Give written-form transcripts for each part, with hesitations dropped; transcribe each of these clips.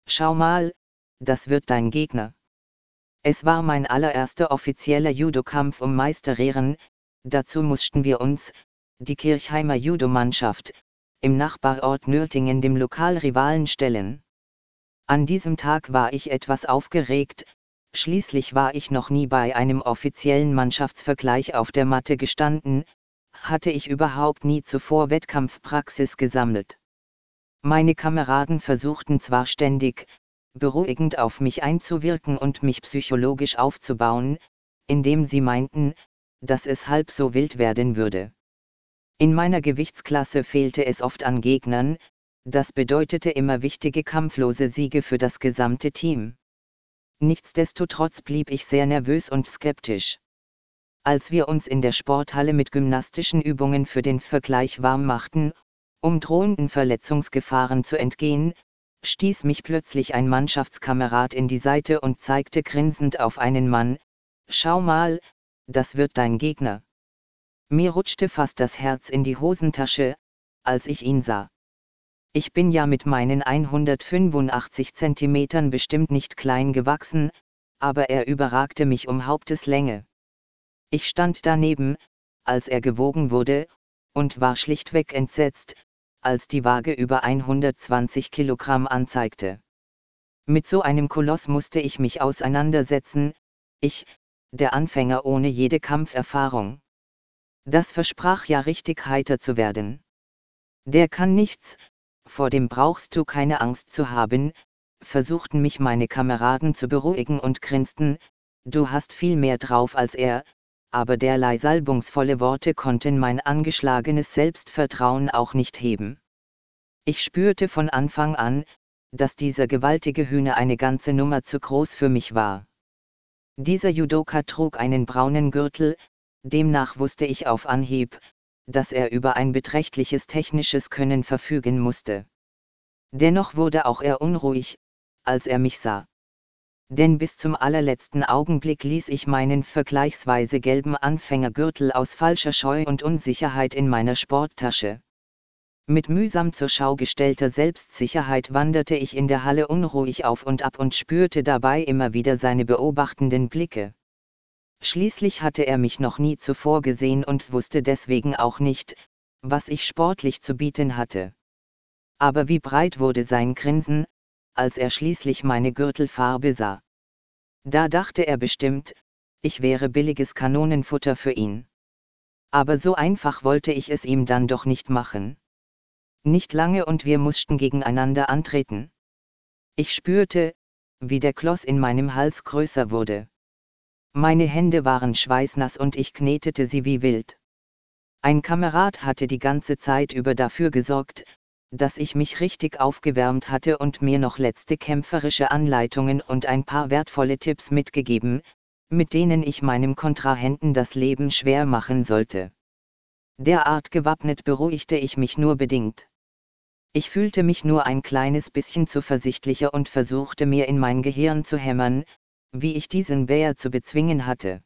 Schau mal, das wird dein Gegner. Es war mein allererster offizieller Judokampf um Meisterehren, dazu mussten wir uns, die Kirchheimer Judomannschaft, im Nachbarort Nürtingen dem Lokalrivalen stellen. An diesem Tag war ich etwas aufgeregt, schließlich war ich noch nie bei einem offiziellen Mannschaftsvergleich auf der Matte gestanden, hatte ich überhaupt nie zuvor Wettkampfpraxis gesammelt. Meine Kameraden versuchten zwar ständig, beruhigend auf mich einzuwirken und mich psychologisch aufzubauen, indem sie meinten, dass es halb so wild werden würde. In meiner Gewichtsklasse fehlte es oft an Gegnern, das bedeutete immer wichtige kampflose Siege für das gesamte Team. Nichtsdestotrotz blieb ich sehr nervös und skeptisch. Als wir uns in der Sporthalle mit gymnastischen Übungen für den Vergleich warm machten, um drohenden Verletzungsgefahren zu entgehen, stieß mich plötzlich ein Mannschaftskamerad in die Seite und zeigte grinsend auf einen Mann: Schau mal, das wird dein Gegner. Mir rutschte fast das Herz in die Hosentasche, als ich ihn sah. Ich bin ja mit meinen 185 Zentimetern bestimmt nicht klein gewachsen, aber er überragte mich um Haupteslänge. Ich stand daneben, als er gewogen wurde, und war schlichtweg entsetzt, als die Waage über 120 Kilogramm anzeigte. Mit so einem Koloss musste ich mich auseinandersetzen, ich, der Anfänger ohne jede Kampferfahrung. Das versprach ja richtig heiter zu werden. Der kann nichts, vor dem brauchst du keine Angst zu haben, versuchten mich meine Kameraden zu beruhigen und grinsten: Du hast viel mehr drauf als er, aber derlei salbungsvolle Worte konnten mein angeschlagenes Selbstvertrauen auch nicht heben. Ich spürte von Anfang an, dass dieser gewaltige Hühner eine ganze Nummer zu groß für mich war. Dieser Judoka trug einen braunen Gürtel, demnach wusste ich auf Anhieb, dass er über ein beträchtliches technisches Können verfügen musste. Dennoch wurde auch er unruhig, als er mich sah. Denn bis zum allerletzten Augenblick ließ ich meinen vergleichsweise gelben Anfängergürtel aus falscher Scheu und Unsicherheit in meiner Sporttasche. Mit mühsam zur Schau gestellter Selbstsicherheit wanderte ich in der Halle unruhig auf und ab und spürte dabei immer wieder seine beobachtenden Blicke. Schließlich hatte er mich noch nie zuvor gesehen und wusste deswegen auch nicht, was ich sportlich zu bieten hatte. Aber wie breit wurde sein Grinsen, als er schließlich meine Gürtelfarbe sah. Da dachte er bestimmt, ich wäre billiges Kanonenfutter für ihn. Aber so einfach wollte ich es ihm dann doch nicht machen. Nicht lange und wir mussten gegeneinander antreten. Ich spürte, wie der Kloß in meinem Hals größer wurde. Meine Hände waren schweißnass und ich knetete sie wie wild. Ein Kamerad hatte die ganze Zeit über dafür gesorgt, dass ich mich richtig aufgewärmt hatte und mir noch letzte kämpferische Anleitungen und ein paar wertvolle Tipps mitgegeben, mit denen ich meinem Kontrahenten das Leben schwer machen sollte. Derart gewappnet beruhigte ich mich nur bedingt. Ich fühlte mich nur ein kleines bisschen zuversichtlicher und versuchte mir in mein Gehirn zu hämmern, wie ich diesen Bär zu bezwingen hatte.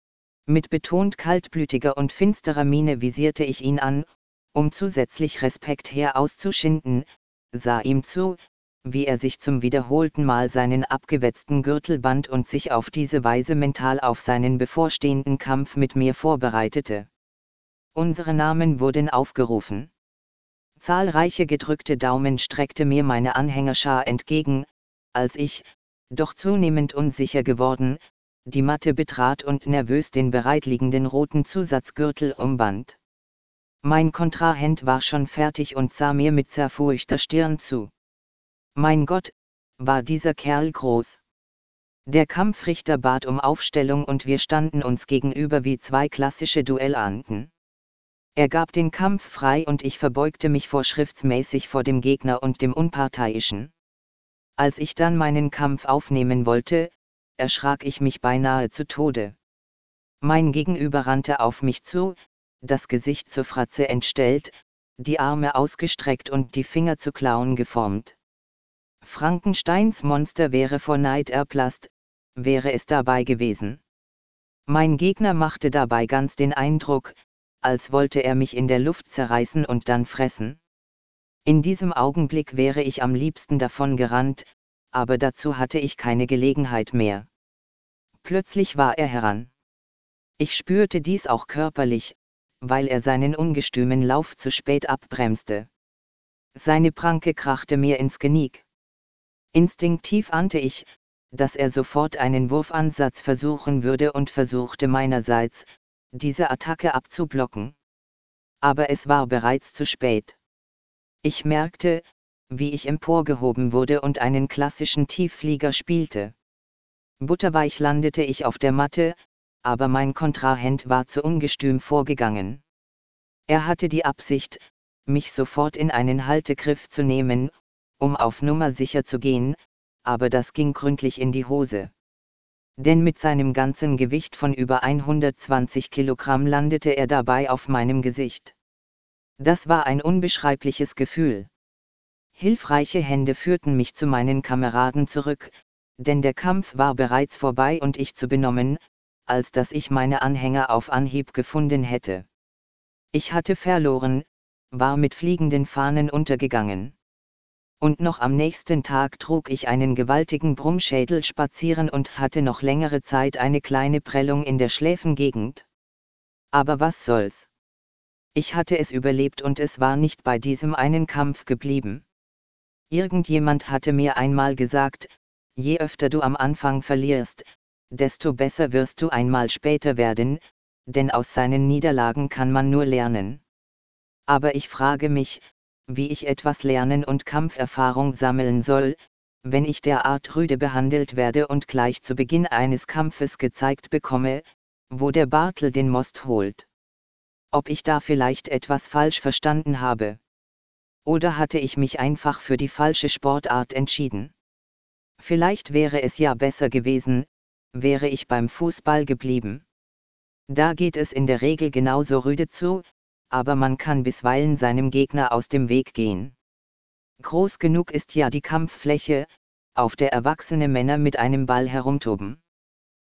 Mit betont kaltblütiger und finsterer Miene visierte ich ihn an, um zusätzlich Respekt herauszuschinden, sah ihm zu, wie er sich zum wiederholten Mal seinen abgewetzten Gürtel band und sich auf diese Weise mental auf seinen bevorstehenden Kampf mit mir vorbereitete. Unsere Namen wurden aufgerufen. Zahlreiche gedrückte Daumen streckte mir meine Anhängerschar entgegen, als ich, doch zunehmend unsicher geworden, die Matte betrat und nervös den bereitliegenden roten Zusatzgürtel umband. Mein Kontrahent war schon fertig und sah mir mit zerfurchter Stirn zu. Mein Gott, war dieser Kerl groß. Der Kampfrichter bat um Aufstellung und wir standen uns gegenüber wie zwei klassische Duellanten. Er gab den Kampf frei und ich verbeugte mich vorschriftsmäßig vor dem Gegner und dem Unparteiischen. Als ich dann meinen Kampf aufnehmen wollte, erschrak ich mich beinahe zu Tode. Mein Gegenüber rannte auf mich zu, das Gesicht zur Fratze entstellt, die Arme ausgestreckt und die Finger zu Klauen geformt. Frankensteins Monster wäre vor Neid erblasst, wäre es dabei gewesen. Mein Gegner machte dabei ganz den Eindruck, als wollte er mich in der Luft zerreißen und dann fressen. In diesem Augenblick wäre ich am liebsten davon gerannt, aber dazu hatte ich keine Gelegenheit mehr. Plötzlich war er heran. Ich spürte dies auch körperlich, weil er seinen ungestümen Lauf zu spät abbremste. Seine Pranke krachte mir ins Genick. Instinktiv ahnte ich, dass er sofort einen Wurfansatz versuchen würde und versuchte meinerseits, diese Attacke abzublocken. Aber es war bereits zu spät. Ich merkte, wie ich emporgehoben wurde und einen klassischen Tiefflieger spielte. Butterweich landete ich auf der Matte, aber mein Kontrahent war zu ungestüm vorgegangen. Er hatte die Absicht, mich sofort in einen Haltegriff zu nehmen, um auf Nummer sicher zu gehen, aber das ging gründlich in die Hose. Denn mit seinem ganzen Gewicht von über 120 Kilogramm landete er dabei auf meinem Gesicht. Das war ein unbeschreibliches Gefühl. Hilfreiche Hände führten mich zu meinen Kameraden zurück, denn der Kampf war bereits vorbei und ich zu benommen, als dass ich meine Anhänger auf Anhieb gefunden hätte. Ich hatte verloren, war mit fliegenden Fahnen untergegangen. Und noch am nächsten Tag trug ich einen gewaltigen Brummschädel spazieren und hatte noch längere Zeit eine kleine Prellung in der Schläfengegend. Aber was soll's? Ich hatte es überlebt und es war nicht bei diesem einen Kampf geblieben. Irgendjemand hatte mir einmal gesagt, je öfter du am Anfang verlierst, desto besser wirst du einmal später werden, denn aus seinen Niederlagen kann man nur lernen. Aber ich frage mich, wie ich etwas lernen und Kampferfahrung sammeln soll, wenn ich derart rüde behandelt werde und gleich zu Beginn eines Kampfes gezeigt bekomme, wo der Bartel den Most holt. Ob ich da vielleicht etwas falsch verstanden habe? Oder hatte ich mich einfach für die falsche Sportart entschieden? Vielleicht wäre es ja besser gewesen, wäre ich beim Fußball geblieben. Da geht es in der Regel genauso rüde zu, aber man kann bisweilen seinem Gegner aus dem Weg gehen. Groß genug ist ja die Kampffläche, auf der erwachsene Männer mit einem Ball herumtoben.